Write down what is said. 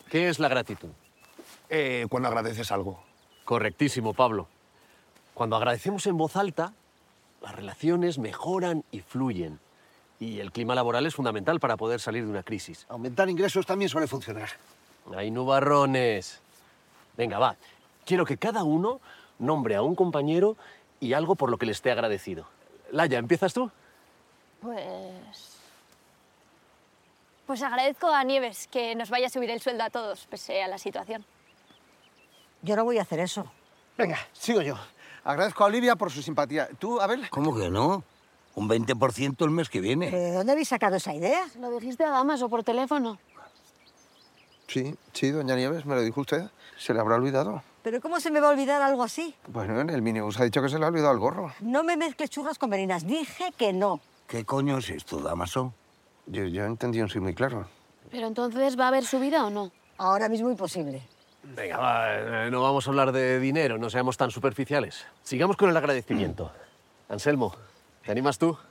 ¿Qué es la gratitud? Cuando agradeces algo. Correctísimo, Pablo. Cuando agradecemos en voz alta, las relaciones mejoran y fluyen. Y el clima laboral es fundamental para poder salir de una crisis. Aumentar ingresos también suele funcionar. ¡Ay, nubarrones! Venga, va. Quiero que cada uno nombre a un compañero y algo por lo que le esté agradecido. Laia, ¿empiezas tú? Pues agradezco a Nieves que nos vaya a subir el sueldo a todos, pese a la situación. Yo no voy a hacer eso. Venga, sigo yo. Agradezco a Olivia por su simpatía. ¿Tú, Abel? ¿Cómo que no? Un 20% el mes que viene. ¿De dónde habéis sacado esa idea? ¿Lo dijiste a Damas o por teléfono? Sí, doña Nieves, me lo dijo usted. ¿Se le habrá olvidado? ¿Pero cómo se me va a olvidar algo así? Bueno, en el minibús ha dicho que se le ha olvidado el gorro. No me mezcles churras con merinas. Dije que no. ¿Qué coño es esto, Damaso? Yo entendí un sí muy claro. ¿Pero entonces va a haber subida o no? Ahora mismo imposible. Venga, va, no vamos a hablar de dinero, no seamos tan superficiales. Sigamos con el agradecimiento. Anselmo, ¿te animas tú?